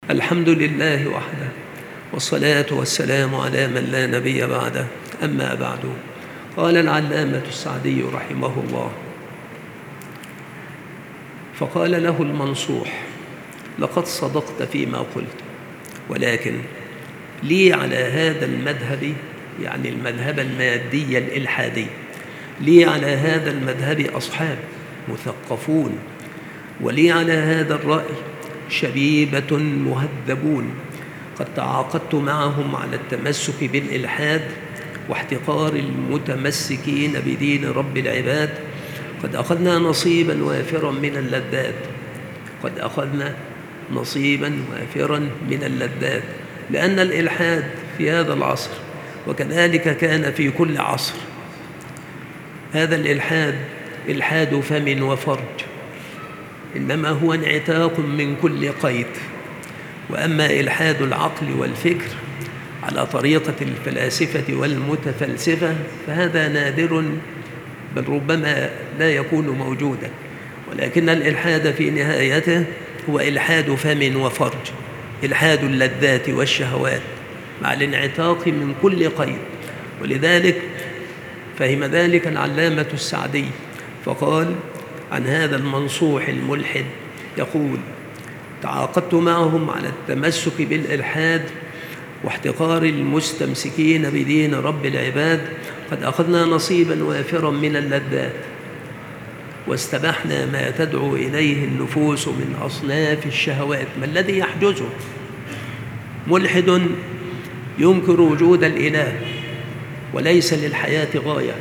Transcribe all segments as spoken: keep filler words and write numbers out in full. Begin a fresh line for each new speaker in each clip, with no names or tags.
الحمد لله وحده، والصلاة والسلام على من لا نبي بعده. أما بعد، قال العلامة السعدي رحمه الله: فقال له المنصوح: لقد صدقت فيما قلت، ولكن لي على هذا المذهب، يعني المذهب المادي الإلحادي، لي على هذا المذهب أصحاب مثقفون، ولي على هذا الرأي شبيبة مهذبون، قد تعاقدت معهم على التمسك بالإلحاد واحتقار المتمسكين بدين رب العباد. قد أخذنا نصيبا وافرا من اللذات قد أخذنا نصيبا وافرا من اللذات لأن الإلحاد في هذا العصر، وكذلك كان في كل عصر، هذا الإلحاد إلحاد فم وفرج، إنما هو انعتاق من كل قيد. وأما إلحاد العقل والفكر على طريقة الفلاسفة والمتفلسفة فهذا نادر، بل ربما لا يكون موجودا، ولكن الإلحاد في نهايته هو إلحاد فم وفرج، إلحاد اللذات والشهوات مع الانعتاق من كل قيد. ولذلك فهم ذلك العلامة السعدي فقال عن هذا المنصوح الملحد، يقول: تعاقدت معهم على التمسك بالإلحاد واحتقار المستمسكين بدين رب العباد. قد أخذنا نصيبا وافرا من اللذات واستبحنا ما تدعو إليه النفوس من أصناف الشهوات. ما الذي يحجزه؟ ملحد ينكر وجود الإله وليس للحياة غاية،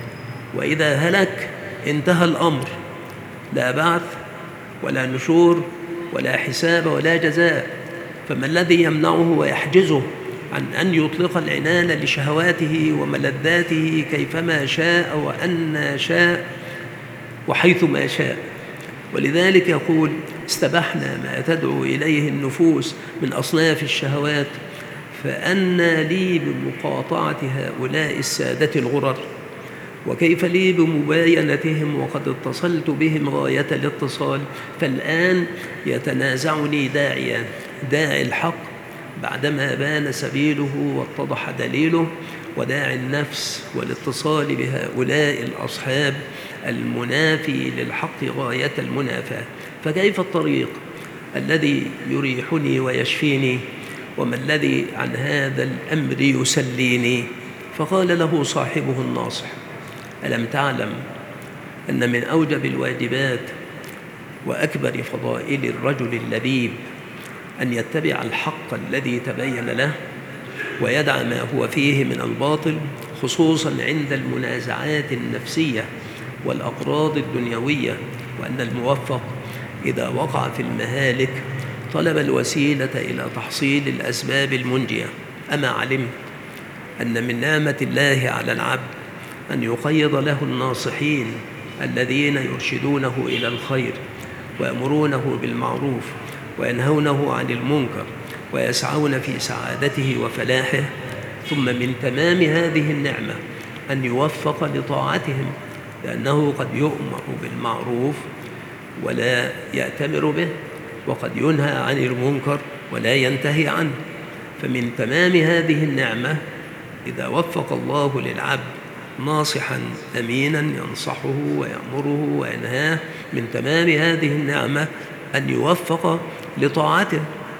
وإذا هلك انتهى الأمر، لا بعث ولا نشور ولا حساب ولا جزاء. فما الذي يمنعه ويحجزه عن أن يطلق العنان لشهواته وملذاته كيفما شاء وأن شاء وحيث ما شاء؟ ولذلك يقول: استبحنا ما تدعو إليه النفوس من أصناف الشهوات، فأنى لي بمقاطعة هؤلاء السادة الغرر، وكيف لي بمباينتهم وقد اتصلت بهم غاية الاتصال. فالآن يتنازعني داعيان: داعي الحق بعدما بان سبيله واتضح دليله، وداعي النفس والاتصال بهؤلاء الأصحاب المنافي للحق غاية المنافاة. فكيف الطريق الذي يريحني ويشفيني؟ وما الذي عن هذا الأمر يسليني؟ فقال له صاحبه الناصح: ألم تعلم أن من أوجب الواجبات وأكبر فضائل الرجل اللبيب أن يتبع الحق الذي تبين له ويدع ما هو فيه من الباطل، خصوصا عند المنازعات النفسية والأقراض الدنيوية، وأن الموفق إذا وقع في المهالك طلب الوسيلة إلى تحصيل الأسباب المنجية. أما علمت أن من نعمة الله على العبد أن يقيض له الناصحين الذين يرشدونه إلى الخير ويأمرونه بالمعروف وينهونه عن المنكر ويسعون في سعادته وفلاحه؟ ثم من تمام هذه النعمة أن يوفق لطاعتهم، لأنه قد يؤمر بالمعروف ولا يأتمر به، وقد ينهى عن المنكر ولا ينتهي عنه. فمن تمام هذه النعمة إذا وفق الله للعبد ناصحا أمينا ينصحه ويأمره وينهاه، من تمام هذه النعمة أن يوفق لطاعته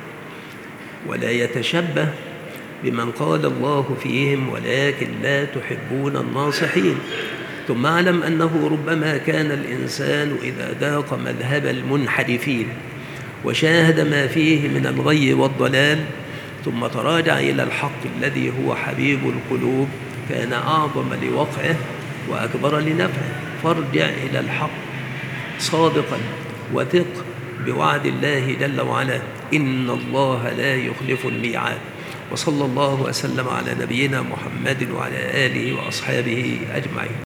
ولا يتشبه بمن قال الله فيهم: ولكن لا تحبون الناصحين. ثم اعلم أنه ربما كان الإنسان إذا ذاق مذهب المنحرفين وشاهد ما فيه من الغي والضلال ثم تراجع إلى الحق الذي هو حبيب القلوب كان أعظم لوقعه وأكبر لنفعه. فارجع إلى الحق صادقا وثق بوعد الله جل وعلا: إن الله لا يخلف الميعاد. وصلى الله وسلم على نبينا محمد وعلى آله وأصحابه أجمعين.